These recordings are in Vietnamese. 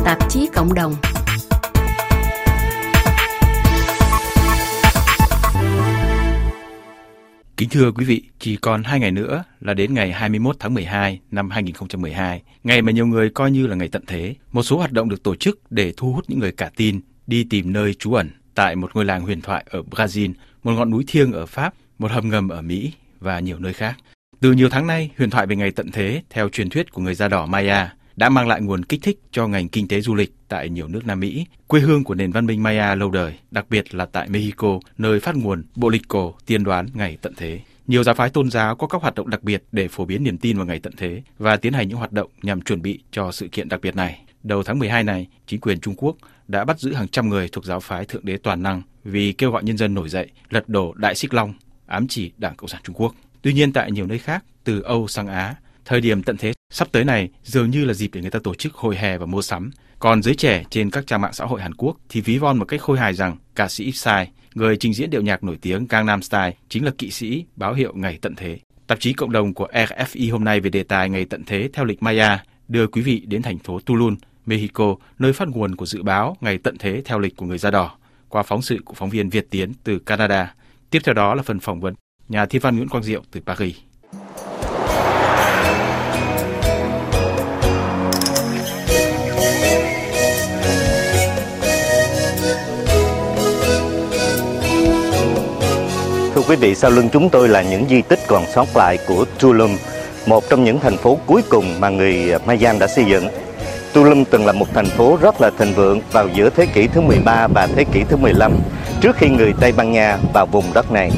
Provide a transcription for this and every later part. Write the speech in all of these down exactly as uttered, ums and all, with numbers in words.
tạp chí cộng đồng. Kính thưa quý vị, chỉ còn hai ngày nữa là đến ngày hai mươi mốt tháng mười hai năm hai nghìn không trăm mười hai, ngày mà nhiều người coi như là ngày tận thế. Một số hoạt động được tổ chức để thu hút những người cả tin đi tìm nơi trú ẩn tại một ngôi làng huyền thoại ở Brazil, một ngọn núi thiêng ở Pháp, một hầm ngầm ở Mỹ và nhiều nơi khác. Từ nhiều tháng nay, huyền thoại về ngày tận thế theo truyền thuyết của người da đỏ Maya đã mang lại nguồn kích thích cho ngành kinh tế du lịch tại nhiều nước Nam Mỹ, quê hương của nền văn minh Maya lâu đời, đặc biệt là tại Mexico, nơi phát nguồn bộ lịch cổ tiên đoán ngày tận thế. Nhiều giáo phái tôn giáo có các hoạt động đặc biệt để phổ biến niềm tin vào ngày tận thế và tiến hành những hoạt động nhằm chuẩn bị cho sự kiện đặc biệt này. Đầu tháng mười hai này, chính quyền Trung Quốc đã bắt giữ hàng trăm người thuộc giáo phái Thượng Đế Toàn Năng vì kêu gọi nhân dân nổi dậy, lật đổ Đại Xích Long, ám chỉ Đảng Cộng sản Trung Quốc. Tuy nhiên, tại nhiều nơi khác, từ Âu sang Á, thời điểm tận thế sắp tới này dường như là dịp để người ta tổ chức hội hè và mua sắm. Còn giới trẻ trên các trang mạng xã hội Hàn Quốc thì ví von một cách khôi hài rằng ca sĩ Psy, người trình diễn điệu nhạc nổi tiếng Gangnam Style, chính là kỵ sĩ báo hiệu ngày tận thế. Tạp chí cộng đồng của R F I hôm nay về đề tài ngày tận thế theo lịch Maya đưa quý vị đến thành phố Tulum, Mexico, nơi phát nguồn của dự báo ngày tận thế theo lịch của người da đỏ, qua phóng sự của phóng viên Việt Tiến từ Canada. Tiếp theo đó là phần phỏng vấn nhà thiên văn Nguyễn Quang Diệu từ Paris. Thưa quý vị, sau lưng chúng tôi là những di tích còn sót lại của Tulum, một trong những thành phố cuối cùng mà người Mayan đã xây dựng. Tulum từng là một thành phố rất là thịnh vượng vào giữa thế kỷ thứ mười ba và thế kỷ thứ mười lăm, trước khi người Tây Ban Nha vào vùng đất này.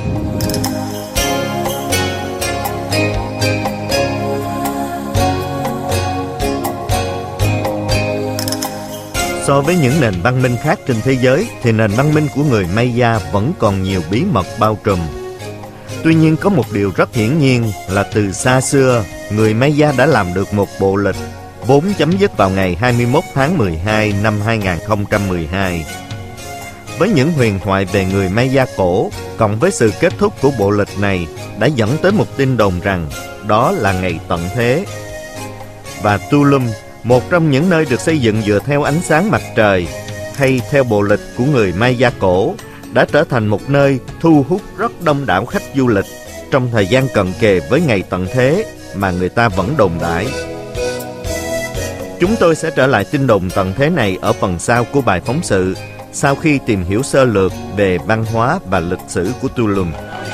So với những nền văn minh khác trên thế giới, thì nền văn minh của người Maya vẫn còn nhiều bí mật bao trùm. Tuy nhiên, có một điều rất hiển nhiên là từ xa xưa, người Maya đã làm được một bộ lịch vốn chấm dứt vào ngày hai mươi mốt tháng mười hai năm hai nghìn không trăm mười hai. Với những huyền thoại về người Maya cổ, cộng với sự kết thúc của bộ lịch này đã dẫn tới một tin đồn rằng đó là ngày tận thế. Và Tulum, một trong những nơi được xây dựng dựa theo ánh sáng mặt trời, hay theo bộ lịch của người Maya cổ, đã trở thành một nơi thu hút rất đông đảo khách du lịch trong thời gian cận kề với ngày tận thế mà người ta vẫn đồn đãi. Chúng tôi sẽ trở lại tin đồn tận thế này ở phần sau của bài phóng sự, sau khi tìm hiểu sơ lược về văn hóa và lịch sử của Tulum.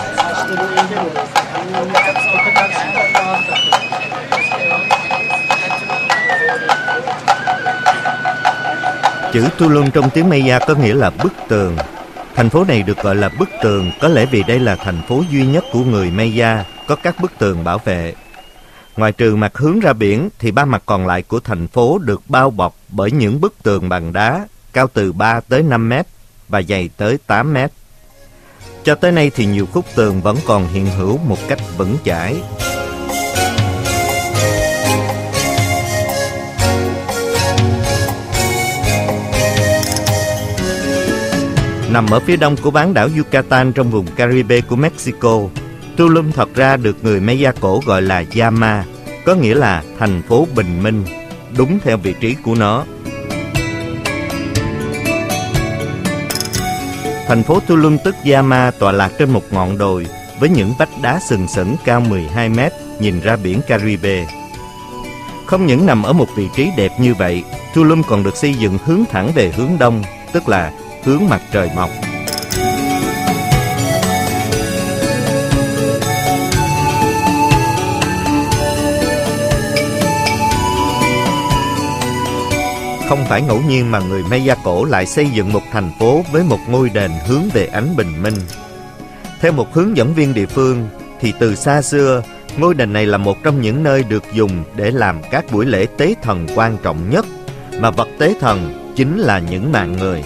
Chữ Tulum trong tiếng Maya có nghĩa là bức tường. Thành phố này được gọi là bức tường có lẽ vì đây là thành phố duy nhất của người Maya có các bức tường bảo vệ. Ngoài trừ mặt hướng ra biển thì ba mặt còn lại của thành phố được bao bọc bởi những bức tường bằng đá cao từ ba tới năm mét và dày tới tám mét. Cho tới nay thì nhiều khúc tường vẫn còn hiện hữu một cách vững chãi. Nằm ở phía đông của bán đảo Yucatan trong vùng Caribe của Mexico, Tulum thật ra được người Maya cổ gọi là Yama, có nghĩa là thành phố bình minh, đúng theo vị trí của nó. Thành phố Tulum tức Yama tọa lạc trên một ngọn đồi với những vách đá sừng sững cao mười hai mét nhìn ra biển Caribe. Không những nằm ở một vị trí đẹp như vậy, Tulum còn được xây dựng hướng thẳng về hướng đông, tức là hướng mặt trời mọc. Không phải ngẫu nhiên mà người Maya cổ lại xây dựng một thành phố với một ngôi đền hướng về ánh bình minh. Theo một hướng dẫn viên địa phương, thì từ xa xưa, ngôi đền này là một trong những nơi được dùng để làm các buổi lễ tế thần quan trọng nhất, mà vật tế thần chính là những mạng người.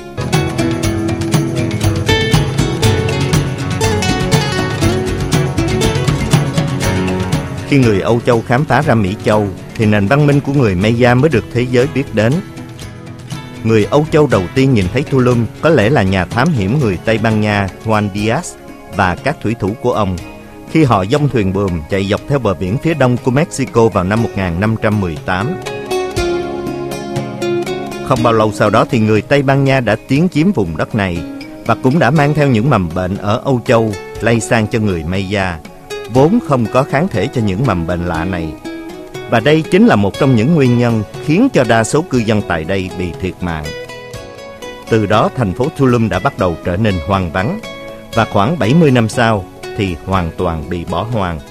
Khi người Âu Châu khám phá ra Mỹ Châu, thì nền văn minh của người Maya mới được thế giới biết đến. Người Âu Châu đầu tiên nhìn thấy Tulum có lẽ là nhà thám hiểm người Tây Ban Nha Juan Diaz và các thủy thủ của ông, khi họ dông thuyền buồm chạy dọc theo bờ biển phía đông của Mexico vào năm một nghìn năm trăm mười tám. Không bao lâu sau đó thì người Tây Ban Nha đã tiến chiếm vùng đất này và cũng đã mang theo những mầm bệnh ở Âu Châu lây sang cho người Maya, vốn không có kháng thể cho những mầm bệnh lạ này. Và đây chính là một trong những nguyên nhân khiến cho đa số cư dân tại đây bị thiệt mạng. Từ đó thành phố Tulum đã bắt đầu trở nên hoang vắng, và khoảng bảy mươi năm sau thì hoàn toàn bị bỏ hoang.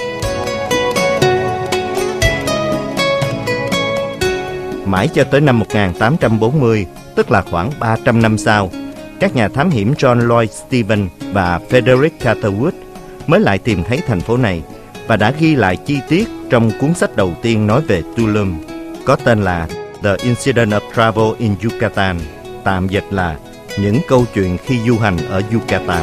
Mãi cho tới năm một nghìn tám trăm bốn mươi, tức là khoảng ba trăm năm sau, các nhà thám hiểm John Lloyd Stevens và Frederick Catherwood mới lại tìm thấy thành phố này và đã ghi lại chi tiết trong cuốn sách đầu tiên nói về Tulum, có tên là The Incident of Travel in Yucatan, tạm dịch là Những câu chuyện khi du hành ở Yucatan.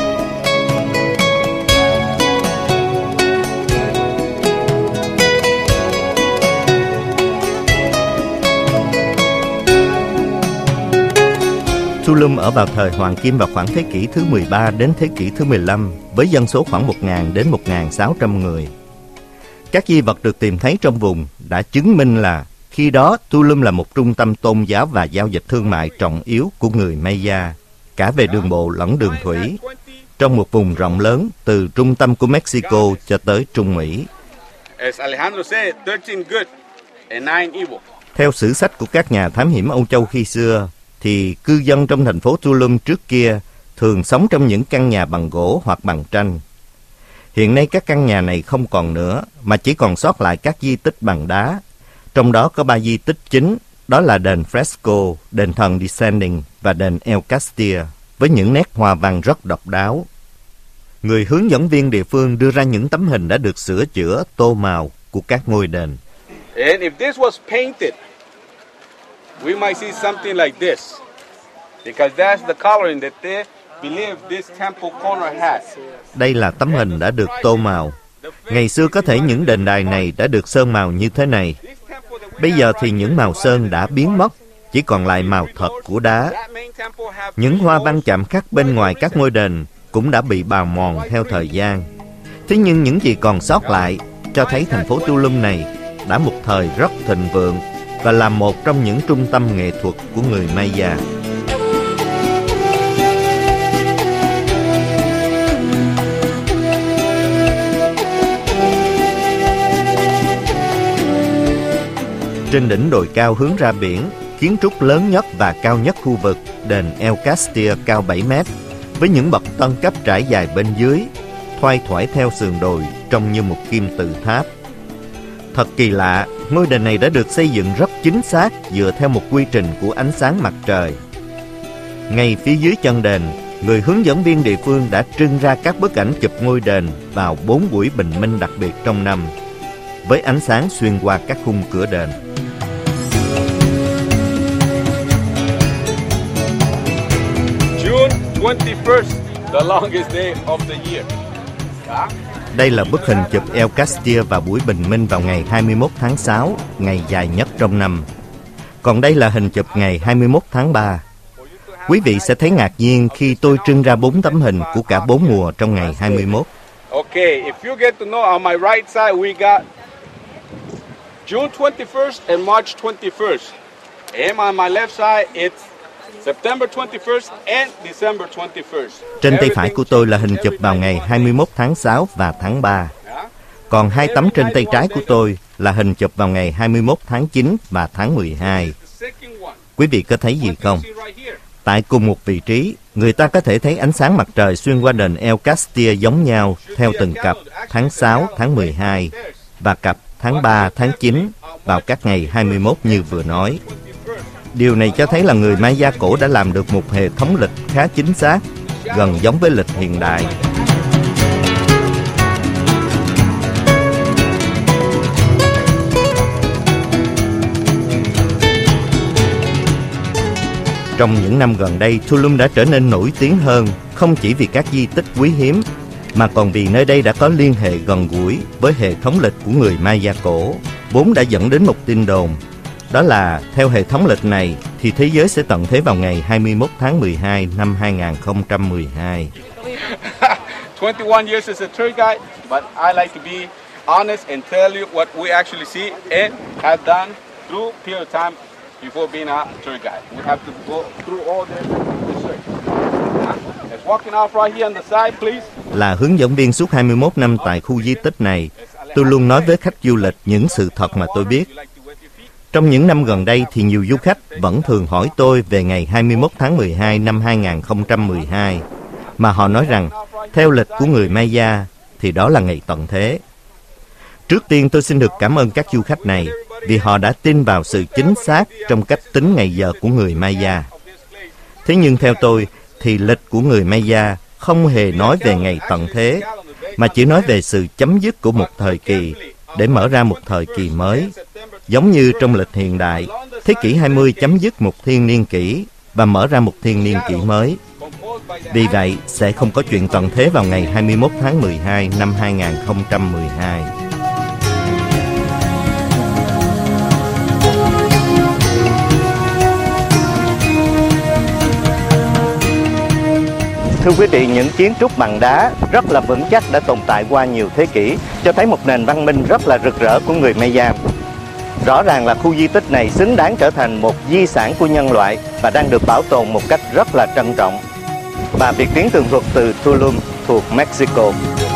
Tulum ở vào thời Hoàng Kim vào khoảng thế kỷ thứ mười ba đến thế kỷ thứ mười lăm với dân số khoảng một nghìn đến một nghìn sáu trăm người. Các di vật được tìm thấy trong vùng đã chứng minh là khi đó Tulum là một trung tâm tôn giáo và giao dịch thương mại trọng yếu của người Maya, cả về đường bộ lẫn đường thủy, trong một vùng rộng lớn từ trung tâm của Mexico cho tới Trung Mỹ. Theo sử sách của các nhà thám hiểm Âu Châu khi xưa, thì cư dân trong thành phố Tulum trước kia thường sống trong những căn nhà bằng gỗ hoặc bằng tranh. Hiện nay các căn nhà này không còn nữa, mà chỉ còn sót lại các di tích bằng đá. Trong đó có ba di tích chính, đó là đền Fresco, đền thần Descending và đền El Castillo, với những nét hoa văn rất độc đáo. Người hướng dẫn viên địa phương đưa ra những tấm hình đã được sửa chữa, tô màu của các ngôi đền. And if this was painted, we might see something like this, because that's the coloring that they believe this temple corner has. Đây là tấm hình đã được tô màu. Ngày xưa có thể những đền đài này đã được sơn màu như thế này. Bây giờ thì những màu sơn đã biến mất, chỉ còn lại màu thật của đá. Những hoa văn chạm khắc bên ngoài các ngôi đền cũng đã bị bào mòn theo thời gian. Thế nhưng những gì còn sót lại cho thấy thành phố Tulum này đã một thời rất thịnh vượng và là một trong những trung tâm nghệ thuật của người Maya. Trên đỉnh đồi cao hướng ra biển, kiến trúc lớn nhất và cao nhất khu vực, đền El Castillo cao bảy mét, với những bậc tân cấp trải dài bên dưới, thoai thoải theo sườn đồi trông như một kim tự tháp. Thật kỳ lạ, ngôi đền này đã được xây dựng rất chính xác dựa theo một quy trình của ánh sáng mặt trời. Ngay phía dưới chân đền, người hướng dẫn viên địa phương đã trưng ra các bức ảnh chụp ngôi đền vào bốn buổi bình minh đặc biệt trong năm, với ánh sáng xuyên qua các khung cửa đền. June twenty-first, the longest day of the year. Đây là bức hình chụp El Castillo vào buổi bình minh vào ngày hai mươi mốt tháng sáu, ngày dài nhất trong năm. Còn đây là hình chụp ngày hai mươi mốt tháng ba. Quý vị sẽ thấy ngạc nhiên khi tôi trưng ra bốn tấm hình của cả bốn mùa trong ngày hai mươi mốt. Okay, if you get to know, on my right side we got June twenty-first and March twenty-first. And on my left side it's September twenty-first and December twenty-first. Trên tay phải của tôi là hình chụp vào ngày hai mươi mốt tháng sáu và tháng ba. Còn hai tấm trên tay trái của tôi là hình chụp vào ngày hai mươi mốt tháng chín và tháng mười hai. Quý vị có thấy gì không? Tại cùng một vị trí, người ta có thể thấy ánh sáng mặt trời xuyên qua đền El Castillo giống nhau theo từng cặp tháng sáu, tháng mười hai và cặp tháng ba, tháng chín vào các ngày hai mươi mốt như vừa nói. Điều này cho thấy là người Maya cổ đã làm được một hệ thống lịch khá chính xác, gần giống với lịch hiện đại. Trong những năm gần đây, Tulum đã trở nên nổi tiếng hơn, không chỉ vì các di tích quý hiếm, mà còn vì nơi đây đã có liên hệ gần gũi với hệ thống lịch của người Maya cổ, vốn đã dẫn đến một tin đồn. Đó là, theo hệ thống lịch này, thì thế giới sẽ tận thế vào ngày hai mươi mốt tháng mười hai năm hai nghìn không trăm mười hai. twenty-one years as a tour guide, but I like to be honest and tell you what we actually see and have done through period of time before being a tour guide. We have to go through all this research. Let's walking out right here on the side, please. Là hướng dẫn viên suốt hai mươi mốt năm tại khu di tích này, tôi luôn nói với khách du lịch những sự thật mà tôi biết. Trong những năm gần đây thì nhiều du khách vẫn thường hỏi tôi về ngày hai mươi mốt tháng mười hai năm hai nghìn không trăm mười hai, mà họ nói rằng theo lịch của người Maya thì đó là ngày tận thế. Trước tiên tôi xin được cảm ơn các du khách này vì họ đã tin vào sự chính xác trong cách tính ngày giờ của người Maya. Thế nhưng theo tôi thì lịch của người Maya không hề nói về ngày tận thế, mà chỉ nói về sự chấm dứt của một thời kỳ để mở ra một thời kỳ mới. Giống như trong lịch hiện đại, thế kỷ hai mươi chấm dứt một thiên niên kỷ và mở ra một thiên niên kỷ mới. Vì vậy, sẽ không có chuyện tận thế vào ngày hai mươi mốt tháng mười hai năm hai nghìn không trăm mười hai. Thưa quý vị, những kiến trúc bằng đá rất là vững chắc đã tồn tại qua nhiều thế kỷ, cho thấy một nền văn minh rất là rực rỡ của người Maya. Rõ ràng là khu di tích này xứng đáng trở thành một di sản của nhân loại và đang được bảo tồn một cách rất là trân trọng. Bà Việt Tiến tường thuật từ Tulum thuộc Mexico.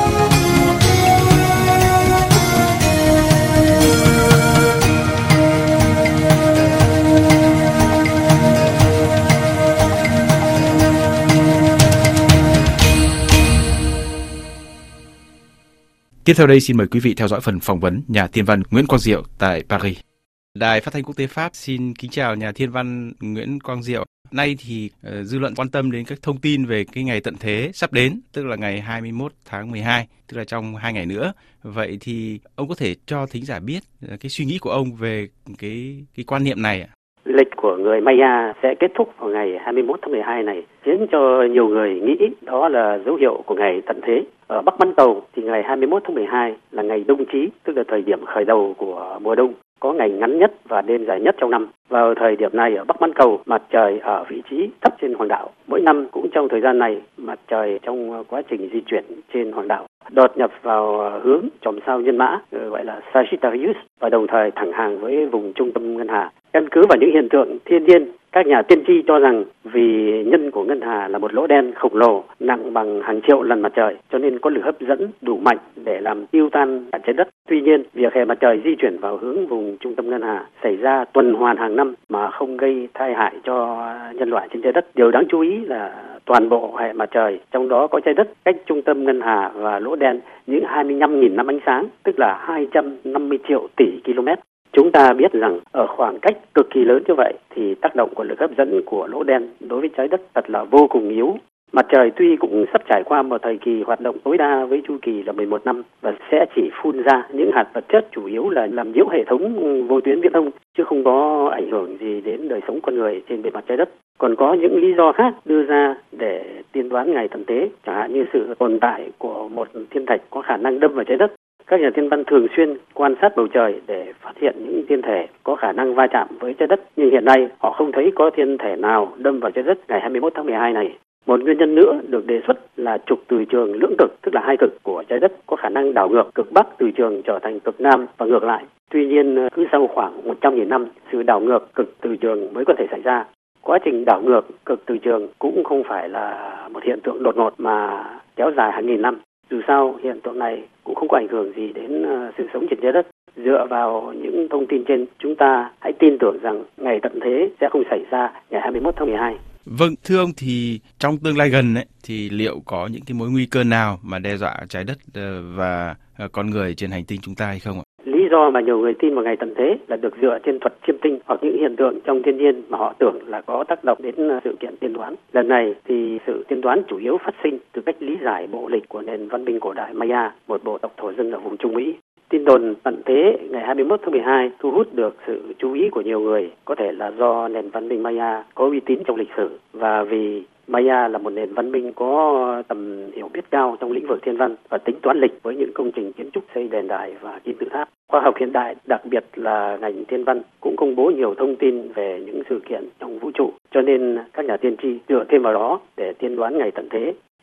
Tiếp theo đây xin mời quý vị theo dõi phần phỏng vấn nhà thiên văn Nguyễn Quang Diệu tại Paris. Đài Phát thanh Quốc tế Pháp xin kính chào nhà thiên văn Nguyễn Quang Diệu. Nay thì uh, dư luận quan tâm đến các thông tin về cái ngày tận thế sắp đến, tức là ngày hai mươi mốt tháng mười hai, tức là trong hai ngày nữa. Vậy thì ông có thể cho thính giả biết uh, cái suy nghĩ của ông về cái cái quan niệm này ạ? Lịch của người Maya sẽ kết thúc vào ngày hai mươi mốt tháng mười hai này, khiến cho nhiều người nghĩ đó là dấu hiệu của ngày tận thế. Ở Bắc bán cầu thì ngày hai mươi mốt tháng mười hai là ngày đông chí, tức là thời điểm khởi đầu của mùa đông, có ngày ngắn nhất và đêm dài nhất trong năm. Vào thời điểm này ở Bắc bán cầu, mặt trời ở vị trí thấp trên hoàng đạo. Mỗi năm cũng trong thời gian này, mặt trời trong quá trình di chuyển trên hoàng đạo đột nhập vào hướng chòm sao Nhân Mã, gọi là Sagittarius, và đồng thời thẳng hàng với vùng trung tâm ngân hà. Căn cứ vào những hiện tượng thiên nhiên, các nhà tiên tri cho rằng vì nhân của ngân hà là một lỗ đen khổng lồ nặng bằng hàng triệu lần mặt trời, cho nên có lực hấp dẫn đủ mạnh để làm tiêu tan cả trái đất. Tuy nhiên, việc hệ mặt trời di chuyển vào hướng vùng trung tâm ngân hà xảy ra tuần hoàn hàng năm mà không gây tai hại cho nhân loại trên trái đất. Điều đáng chú ý là toàn bộ hệ mặt trời, trong đó có trái đất, cách trung tâm ngân hà và lỗ đen những hai mươi lăm nghìn năm ánh sáng, tức là hai trăm năm mươi triệu tỷ km. Chúng ta biết rằng ở khoảng cách cực kỳ lớn như vậy thì tác động của lực hấp dẫn của lỗ đen đối với trái đất thật là vô cùng yếu. Mặt trời tuy cũng sắp trải qua một thời kỳ hoạt động tối đa với chu kỳ là mười một năm và sẽ chỉ phun ra những hạt vật chất chủ yếu là làm nhiễu hệ thống vô tuyến viễn thông, chứ không có ảnh hưởng gì đến đời sống con người trên bề mặt trái đất. Còn có những lý do khác đưa ra để tiên đoán ngày tận thế, chẳng hạn như sự tồn tại của một thiên thạch có khả năng đâm vào trái đất. Các nhà thiên văn thường xuyên quan sát bầu trời để phát hiện những thiên thể có khả năng va chạm với trái đất, nhưng hiện nay họ không thấy có thiên thể nào đâm vào trái đất ngày hai mươi mốt tháng mười hai này. Một nguyên nhân nữa được đề xuất là trục từ trường lưỡng cực, tức là hai cực của trái đất có khả năng đảo ngược cực bắc từ trường trở thành cực nam và ngược lại. Tuy nhiên, cứ sau khoảng một trăm nghìn năm, sự đảo ngược cực từ trường mới có thể xảy ra. Quá trình đảo ngược cực từ trường cũng không phải là một hiện tượng đột ngột mà kéo dài hàng nghìn năm. Dù sao, hiện tượng này cũng không có ảnh hưởng gì đến uh, sự sống trên trái đất. Dựa vào những thông tin trên, chúng ta hãy tin tưởng rằng ngày tận thế sẽ không xảy ra ngày hai mươi mốt tháng mười hai. Vâng, thưa ông, thì trong tương lai gần ấy, thì liệu có những cái mối nguy cơ nào mà đe dọa trái đất uh, và uh, con người trên hành tinh chúng ta hay không ạ? Lý do mà nhiều người tin vào ngày tận thế là được dựa trên thuật chiêm tinh hoặc những hiện tượng trong thiên nhiên mà họ tưởng là có tác động đến sự kiện tiên đoán. Lần này thì sự tiên đoán chủ yếu phát sinh từ cách lý giải bộ lịch của nền văn minh cổ đại Maya, một bộ tộc thổ dân ở vùng Trung Mỹ. Tin đồn tận thế ngày hai mươi mốt tháng mười hai thu hút được sự chú ý của nhiều người, có thể là do nền văn minh Maya có uy tín trong lịch sử và vì Maya là một nền văn minh có tầm hiểu biết cao trong lĩnh vực thiên văn và tính toán lịch với những công trình kiến trúc xây đền đài và kim tự tháp. Khoa học hiện đại, đặc biệt là ngành thiên văn, cũng công bố nhiều thông tin về những sự kiện trong vũ trụ, cho nên các nhà tiên tri dựa thêm vào đó để tiên đoán ngày tận thế.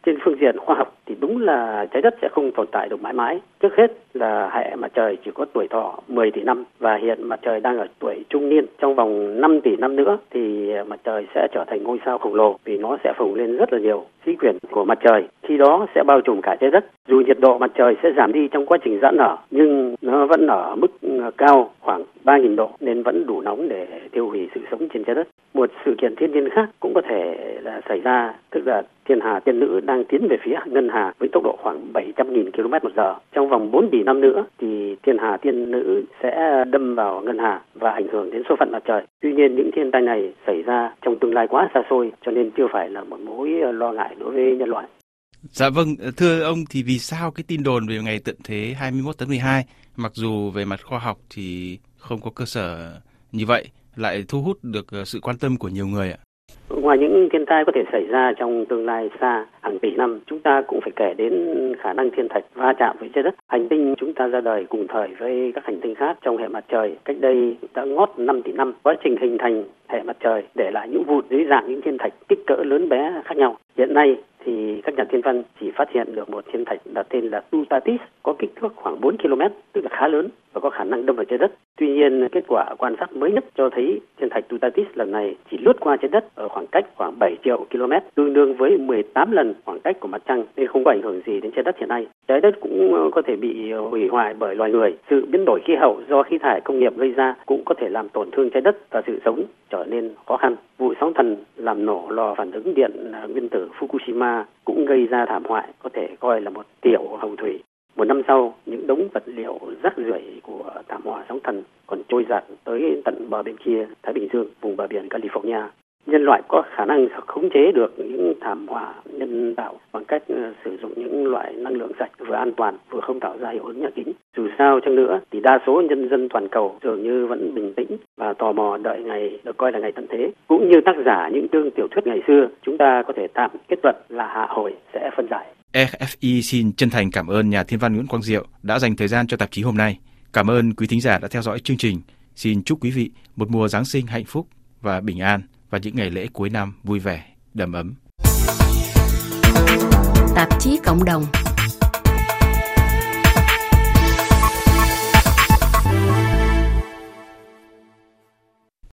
Trên phương diện khoa học thì đúng là trái đất sẽ không tồn tại được mãi mãi. Trước hết là hệ mặt trời chỉ có tuổi thọ mười tỷ năm và hiện mặt trời đang ở tuổi trung niên. Trong vòng năm tỷ năm nữa thì mặt trời sẽ trở thành ngôi sao khổng lồ vì nó sẽ phồng lên rất là nhiều khí quyển của mặt trời. Khi đó sẽ bao trùm cả trái đất. Dù nhiệt độ mặt trời sẽ giảm đi trong quá trình giãn nở nhưng nó vẫn ở mức cao khoảng ba nghìn độ nên vẫn đủ nóng để tiêu hủy sự sống trên trái đất. Một sự kiện thiên nhiên khác cũng có thể là xảy ra, tức là thiên hà tiên nữ đang tiến về phía ngân hà với tốc độ khoảng bảy trăm nghìn ki lô mét một giờ. Trong vòng bốn tỷ năm nữa thì thiên hà tiên nữ sẽ đâm vào ngân hà và ảnh hưởng đến số phận mặt trời. Tuy nhiên những thiên tai này xảy ra trong tương lai quá xa xôi cho nên chưa phải là một mối lo ngại đối với nhân loại. Dạ vâng, thưa ông thì vì sao cái tin đồn về ngày tận thế hai mươi mốt tháng mười hai mặc dù về mặt khoa học thì không có cơ sở như vậy lại thu hút được sự quan tâm của nhiều người ạ? Ngoài những thiên tai có thể xảy ra trong tương lai xa hàng tỷ năm, chúng ta cũng phải kể đến khả năng thiên thạch va chạm với trái đất. Hành tinh chúng ta ra đời cùng thời với các hành tinh khác trong hệ mặt trời cách đây đã ngót năm tỷ năm. Quá trình hình thành hệ mặt trời để lại những vụn dưới dạng những thiên thạch kích cỡ lớn bé khác nhau. Hiện nay thì các nhà thiên văn chỉ phát hiện được một thiên thạch đặt tên là Tutatis có kích thước khoảng bốn ki lô mét, tức là khá lớn và có khả năng đâm vào trái đất. Tuy nhiên, kết quả quan sát mới nhất cho thấy thiên thạch Tutatis lần này chỉ lướt qua trái đất ở khoảng cách khoảng bảy triệu ki lô mét, tương đương với mười tám lần khoảng cách của mặt trăng nên không có ảnh hưởng gì đến trái đất hiện nay. Trái đất cũng có thể bị hủy hoại bởi loài người. Sự biến đổi khí hậu do khí thải công nghiệp gây ra cũng có thể làm tổn thương trái đất và sự sống trở nên khó khăn. Vụ sóng thần làm nổ lò phản ứng điện nguyên tử Fukushima cũng gây ra thảm họa có thể coi là một tiểu hồng thủy. Một năm sau, những đống vật liệu rác rưởi của thảm họa sóng thần còn trôi dạt tới tận bờ bên kia Thái Bình Dương, vùng bờ biển California. Nhân loại có khả năng khống chế được những thảm họa nhân tạo bằng cách sử dụng những loại năng lượng sạch vừa an toàn vừa không tạo ra hiệu ứng nhà kính. Dù sao chăng nữa thì đa số nhân dân toàn cầu dường như vẫn bình tĩnh và tò mò đợi ngày được coi là ngày tận thế. Cũng như tác giả những chương tiểu thuyết ngày xưa, chúng ta có thể tạm kết luận là hạ hồi sẽ phân giải. e ép i xin chân thành cảm ơn nhà thiên văn Nguyễn Quang Diệu đã dành thời gian cho tạp chí hôm nay. Cảm ơn quý thính giả đã theo dõi chương trình. Xin chúc quý vị một mùa Giáng sinh hạnh phúc và bình an và những ngày lễ cuối năm vui vẻ, đầm ấm. Tạp chí cộng đồng.